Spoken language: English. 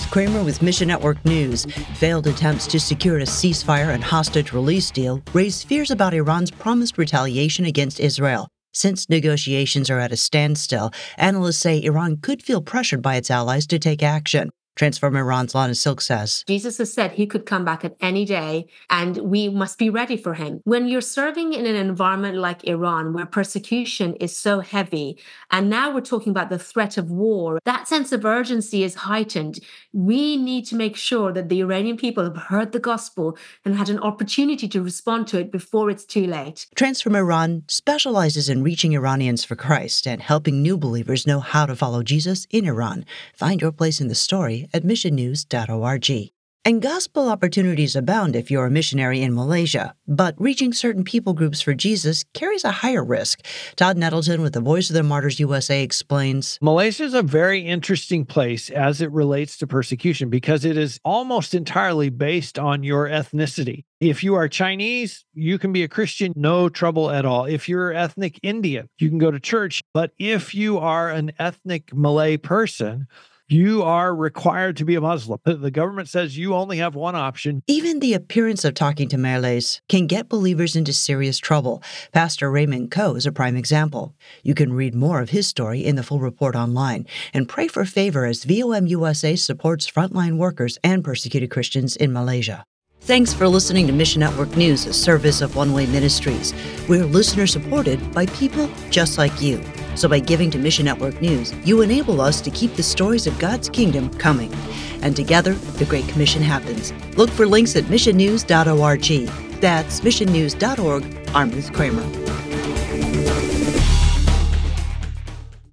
Ruth Kramer with Mission Network News. Failed attempts to secure a ceasefire and hostage release deal raise fears about Iran's promised retaliation against Israel. Since negotiations are at a standstill, analysts say Iran could feel pressured by its allies to take action. Transform Iran's Lana Silk says, Jesus has said he could come back at any day, and we must be ready for him. When you're serving in an environment like Iran, where persecution is so heavy, and now we're talking about the threat of war, that sense of urgency is heightened. We need to make sure that the Iranian people have heard the gospel and had an opportunity to respond to it before it's too late. Transform Iran specializes in reaching Iranians for Christ and helping new believers know how to follow Jesus in Iran. Find your place in the story at missionnews.org. And gospel opportunities abound if you're a missionary in Malaysia, but reaching certain people groups for Jesus carries a higher risk. Todd Nettleton with the Voice of the Martyrs USA explains, Malaysia is a very interesting place as it relates to persecution because it is almost entirely based on your ethnicity. If you are Chinese, you can be a Christian, no trouble at all. If you're ethnic Indian, you can go to church. But if you are an ethnic Malay person, you are required to be a Muslim. The government says you only have one option. Even the appearance of talking to Malays can get believers into serious trouble. Pastor Raymond Coe is a prime example. You can read more of his story in the full report online and pray for favor as VOM USA supports frontline workers and persecuted Christians in Malaysia. Thanks for listening to Mission Network News, a service of One Way Ministries. We're listener-supported by people just like you. So by giving to Mission Network News, you enable us to keep the stories of God's kingdom coming. And together, the Great Commission happens. Look for links at missionnews.org. That's missionnews.org. I'm Ruth Kramer.